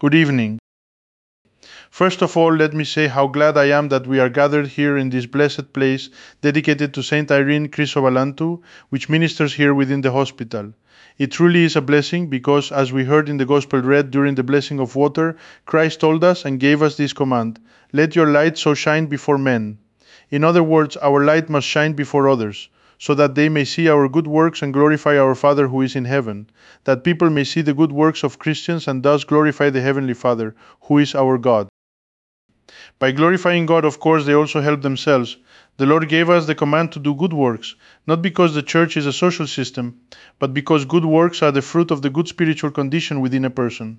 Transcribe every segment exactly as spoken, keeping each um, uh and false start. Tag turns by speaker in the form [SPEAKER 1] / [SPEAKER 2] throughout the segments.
[SPEAKER 1] Good evening. First of all, let me say how glad I am that we are gathered here in this blessed place dedicated to Saint Irene Chrysobalantou, which ministers here within the hospital. It truly is a blessing because, as we heard in the Gospel read during the blessing of water, Christ told us and gave us this command: "Let your light so shine before men." In other words, our light must shine before others, so that they may see our good works and glorify our Father who is in heaven, that people may see the good works of Christians and thus glorify the Heavenly Father, who is our God. By glorifying God, of course, they also help themselves. The Lord gave us the command to do good works, not because the church is a social system, but because good works are the fruit of the good spiritual condition within a person.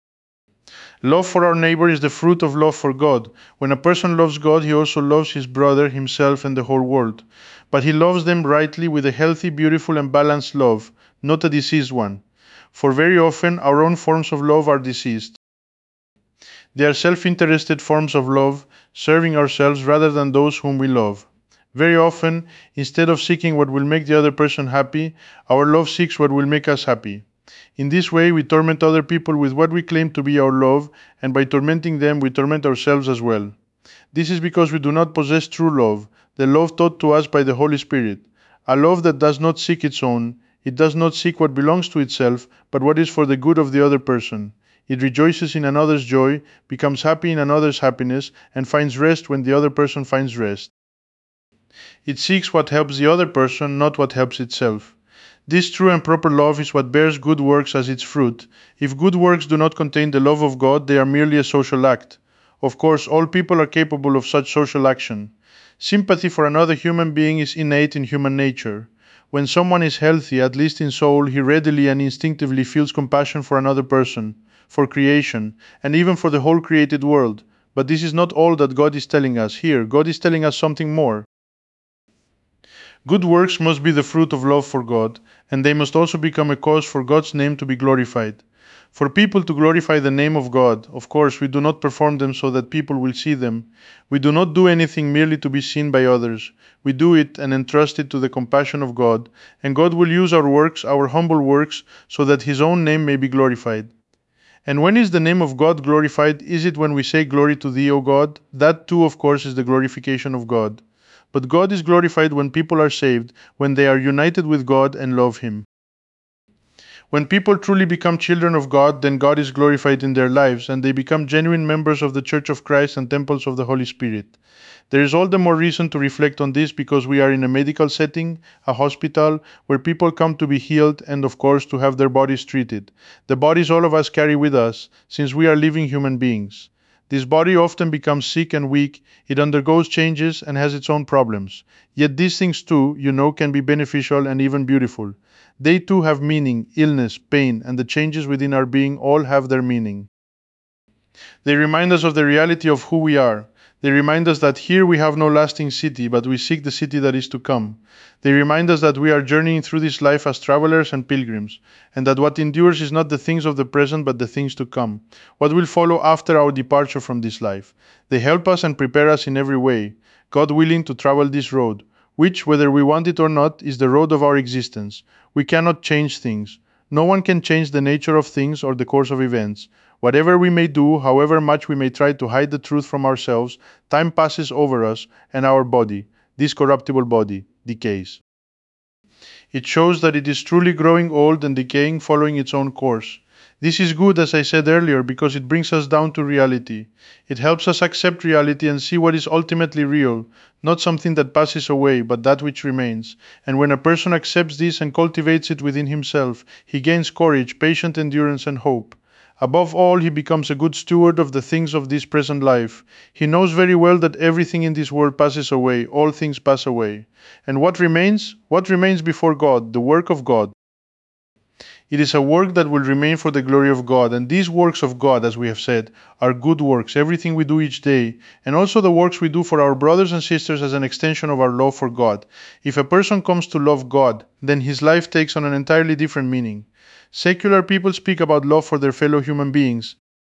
[SPEAKER 1] Love for our neighbor is the fruit of love for God. When a person loves God, he also loves his brother, himself, and the whole world. But he loves them rightly with a healthy, beautiful, and balanced love, not a diseased one. For very often, our own forms of love are diseased. They are self-interested forms of love, serving ourselves rather than those whom we love. Very often, instead of seeking what will make the other person happy, our love seeks what will make us happy. In this way, we torment other people with what we claim to be our love, and by tormenting them, we torment ourselves as well. This is because we do not possess true love, the love taught to us by the Holy Spirit, a love that does not seek its own. It does not seek what belongs to itself, but what is for the good of the other person. It rejoices in another's joy, becomes happy in another's happiness, and finds rest when the other person finds rest. It seeks what helps the other person, not what helps itself. This true and proper love is what bears good works as its fruit. If good works do not contain the love of God, they are merely a social act. Of course, all people are capable of such social action. Sympathy for another human being is innate in human nature. When someone is healthy, at least in soul, he readily and instinctively feels compassion for another person, for creation, and even for the whole created world. But this is not all that God is telling us here. God is telling us something more. Good works must be the fruit of love for God, and they must also become a cause for God's name to be glorified. For people to glorify the name of God, of course, we do not perform them so that people will see them. We do not do anything merely to be seen by others. We do it and entrust it to the compassion of God, and God will use our works, our humble works, so that His own name may be glorified. And when is the name of God glorified? Is it when we say, "Glory to Thee, O God"? That too, of course, is the glorification of God. But God is glorified when people are saved, when they are united with God and love Him. When people truly become children of God, then God is glorified in their lives, and they become genuine members of the Church of Christ and temples of the Holy Spirit. There is all the more reason to reflect on this because we are in a medical setting, a hospital, where people come to be healed and, of course, to have their bodies treated. The bodies all of us carry with us, since we are living human beings. This body often becomes sick and weak, it undergoes changes and has its own problems. Yet these things too, you know, can be beneficial and even beautiful. They too have meaning, illness, pain, and the changes within our being all have their meaning. They remind us of the reality of who we are. They remind us that here we have no lasting city, but we seek the city that is to come. They remind us that we are journeying through this life as travelers and pilgrims, and that what endures is not the things of the present, but the things to come, what will follow after our departure from this life. They help us and prepare us in every way, God willing, to travel this road, which, whether we want it or not, is the road of our existence. We cannot change things. No one can change the nature of things or the course of events. Whatever we may do, however much we may try to hide the truth from ourselves, time passes over us, and our body, this corruptible body, decays. It shows that it is truly growing old and decaying, following its own course. This is good, as I said earlier, because it brings us down to reality. It helps us accept reality and see what is ultimately real, not something that passes away, but that which remains. And when a person accepts this and cultivates it within himself, he gains courage, patient endurance, and hope. Above all, he becomes a good steward of the things of this present life. He knows very well that everything in this world passes away, all things pass away. And what remains? What remains before God? The work of God. It is a work that will remain for the glory of God, and these works of God, as we have said, are good works, everything we do each day, and also the works we do for our brothers and sisters as an extension of our love for God. If a person comes to love God, then his life takes on an entirely different meaning. Secular people speak about love for their fellow human beings.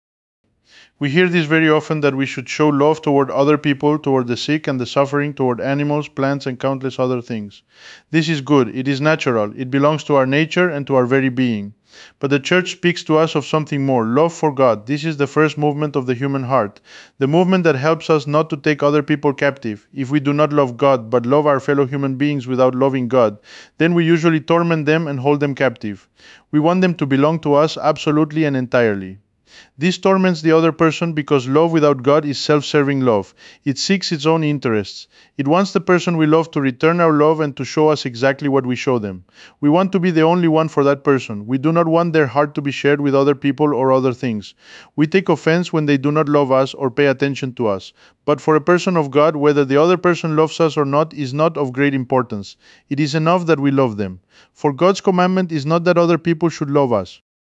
[SPEAKER 1] We hear this very often, that we should show love toward other people, toward the sick and the suffering, toward animals, plants, and countless other things. This is good, it is natural, it belongs to our nature and to our very being. But the Church speaks to us of something more, love for God. This is the first movement of the human heart, the movement that helps us not to take other people captive. If we do not love God, but love our fellow human beings without loving God, then we usually torment them and hold them captive. We want them to belong to us absolutely and entirely. This torments the other person because love without God is self-serving love. It seeks its own interests. It wants the person we love to return our love and to show us exactly what we show them. We want to be the only one for that person. We do not want their heart to be shared with other people or other things. We take offense when they do not love us or pay attention to us. But for a person of God, whether the other person loves us or not is not of great importance. It is enough that we love them. For God's commandment is not that other people should love us,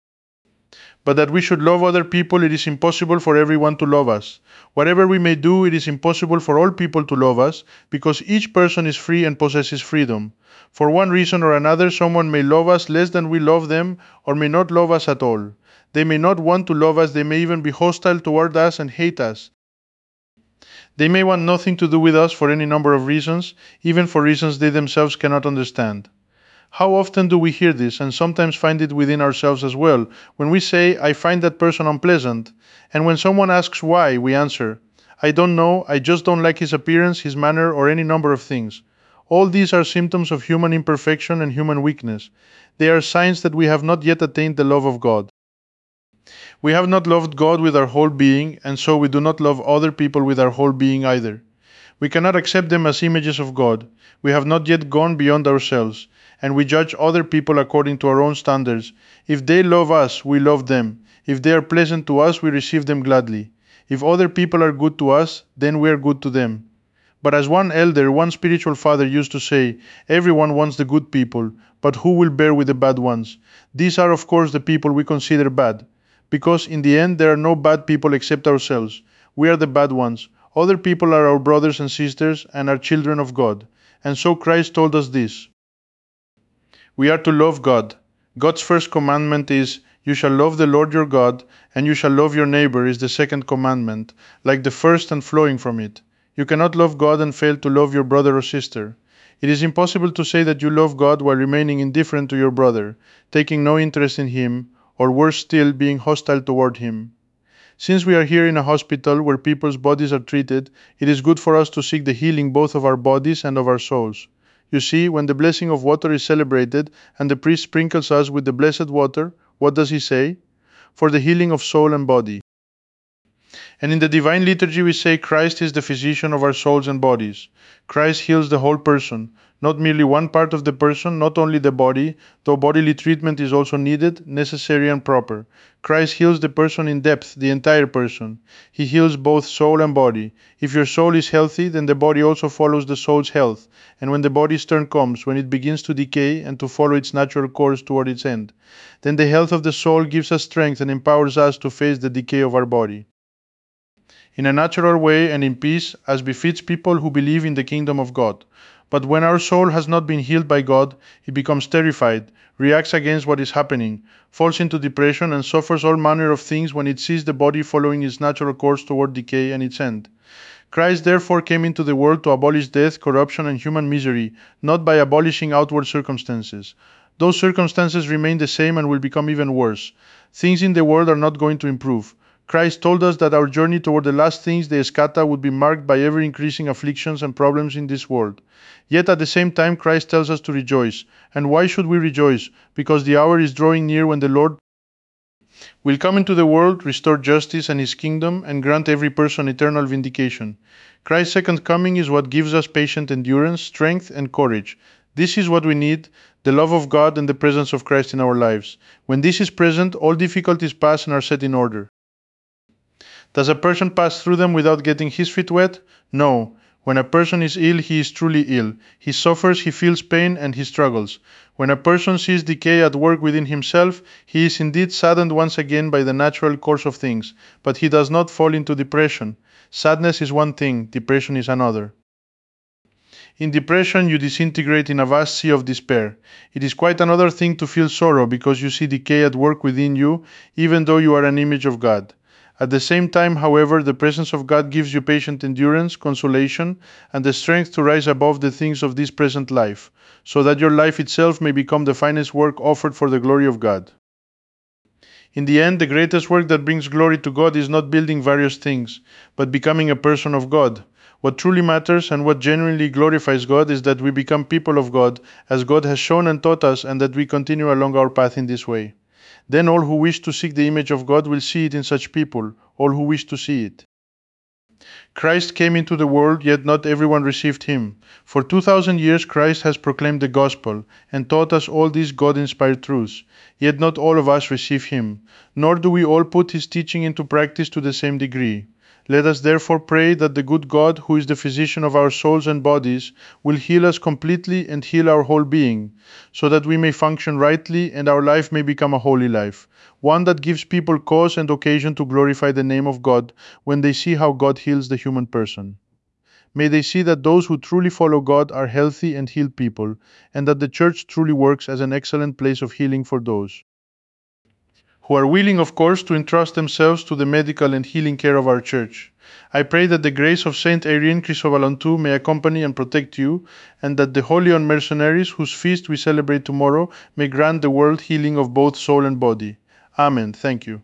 [SPEAKER 1] but that we should love other people. It is impossible for everyone to love us. Whatever we may do, it is impossible for all people to love us, because each person is free and possesses freedom. For one reason or another, someone may love us less than we love them, or may not love us at all. They may not want to love us, they may even be hostile toward us and hate us. They may want nothing to do with us for any number of reasons, even for reasons they themselves cannot understand. How often do we hear this, and sometimes find it within ourselves as well, when we say, I find that person unpleasant, and when someone asks why, we answer, I don't know, I just don't like his appearance, his manner, or any number of things. All these are symptoms of human imperfection and human weakness. They are signs that we have not yet attained the love of God. We have not loved God with our whole being, and so we do not love other people with our whole being either. We cannot accept them as images of God. We have not yet gone beyond ourselves, and we judge other people according to our own standards. If they love us, we love them. If they are pleasant to us, we receive them gladly. If other people are good to us, then we are good to them. But as one elder, one spiritual father used to say, everyone wants the good people, but who will bear with the bad ones? These are of course the people we consider bad, because in the end there are no bad people except ourselves. We are the bad ones. Other people are our brothers and sisters and are children of God. And so Christ told us this. We are to love God. God's first commandment is, you shall love the Lord your God, and you shall love your neighbor is the second commandment, like the first and flowing from it. You cannot love God and fail to love your brother or sister. It is impossible to say that you love God while remaining indifferent to your brother, taking no interest in him, or worse still, being hostile toward him. Since we are here in a hospital where people's bodies are treated, it is good for us to seek the healing both of our bodies and of our souls. You see, when the blessing of water is celebrated and the priest sprinkles us with the blessed water, what does he say? For the healing of soul and body. And in the divine liturgy we say Christ is the physician of our souls and bodies. Christ heals the whole person, not merely one part of the person, not only the body, though bodily treatment is also needed, necessary and proper. Christ heals the person in depth, the entire person. He heals both soul and body. If your soul is healthy, then the body also follows the soul's health. And when the body's turn comes, when it begins to decay and to follow its natural course toward its end, then the health of the soul gives us strength and empowers us to face the decay of our body in a natural way and in peace, as befits people who believe in the kingdom of God. But when our soul has not been healed by God, it becomes terrified, reacts against what is happening, falls into depression, and suffers all manner of things when it sees the body following its natural course toward decay and its end. Christ therefore came into the world to abolish death, corruption, and human misery, not by abolishing outward circumstances. Those circumstances remain the same and will become even worse. Things in the world are not going to improve. Christ told us that our journey toward the last things, the eschata, would be marked by ever-increasing afflictions and problems in this world. Yet at the same time, Christ tells us to rejoice. And why should we rejoice? Because the hour is drawing near when the Lord will come into the world, restore justice and his kingdom, and grant every person eternal vindication. Christ's second coming is what gives us patient endurance, strength, and courage. This is what we need, the love of God and the presence of Christ in our lives. When this is present, all difficulties pass and are set in order. Does a person pass through them without getting his feet wet? No. When a person is ill, he is truly ill. He suffers, he feels pain, and he struggles. When a person sees decay at work within himself, he is indeed saddened once again by the natural course of things, but he does not fall into depression. Sadness is one thing, depression is another. In depression, you disintegrate in a vast sea of despair. It is quite another thing to feel sorrow because you see decay at work within you, even though you are an image of God. At the same time, however, the presence of God gives you patient endurance, consolation, and the strength to rise above the things of this present life, so that your life itself may become the finest work offered for the glory of God. In the end, the greatest work that brings glory to God is not building various things, but becoming a person of God. What truly matters and what genuinely glorifies God is that we become people of God, as God has shown and taught us, and that we continue along our path in this way. Then all who wish to seek the image of God will see it in such people, all who wish to see it. Christ came into the world, yet not everyone received him. For two thousand years Christ has proclaimed the gospel, and taught us all these God-inspired truths, yet not all of us receive him, nor do we all put his teaching into practice to the same degree. Let us therefore pray that the good God, who is the physician of our souls and bodies, will heal us completely and heal our whole being, so that we may function rightly and our life may become a holy life, one that gives people cause and occasion to glorify the name of God when they see how God heals the human person. May they see that those who truly follow God are healthy and healed people, and that the Church truly works as an excellent place of healing for those who are willing, of course, to entrust themselves to the medical and healing care of our Church. I pray that the grace of Saint Irene Crisobalantou may accompany and protect you, and that the Holy Mercenaries, whose feast we celebrate tomorrow, may grant the world healing of both soul and body. Amen. Thank you.